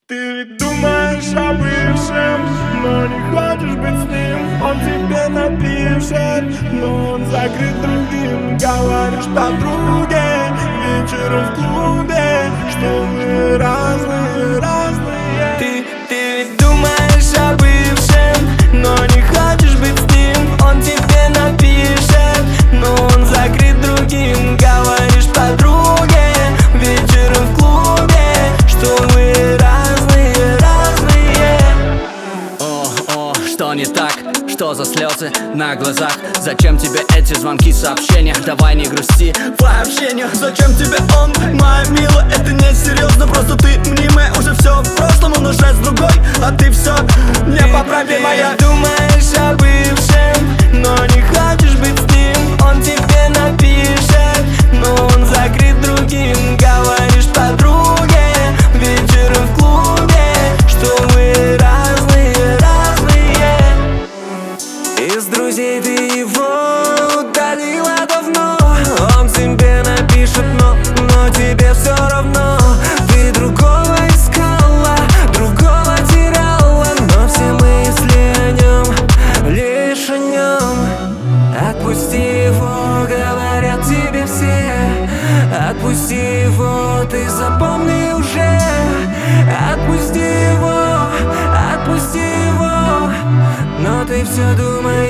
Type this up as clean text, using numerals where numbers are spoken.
Ты ведь думаешь о бывшем, но не хочешь быть с ним. Он тебе напишет, но он закрыт другим. Говоришь подруге вечером в клубе, что мы разные. Ты ведь думаешь о бывшем, но не хочешь быть с ним. Он тебе напишет, но он закрыт другим. Говоришь подруге вечером в клубе, что мы разные. Что не так? Что за слезы на глазах? Зачем тебе эти звонки, сообщения? Давай не грусти по общению. Зачем тебе он, моя милая? Это не серьезно, просто ты мнимая. Уже все в прошлом, он уже с другой, а ты все непоправимая. Ты думаешь о бывшем, но не хочешь быть с ним. Он тебе напишет, но он закрыт другим. Говоришь подруге вечером в клубе, что мы разные. Из друзей ты его удалила давно. Он тебе напишет, но тебе все равно. Ты другого искала, другого теряла, но все мысли о нем, лишь о нем. Отпусти его, говорят тебе все. Отпусти его, ты запомни уже. Отпусти его, но ты все думаешь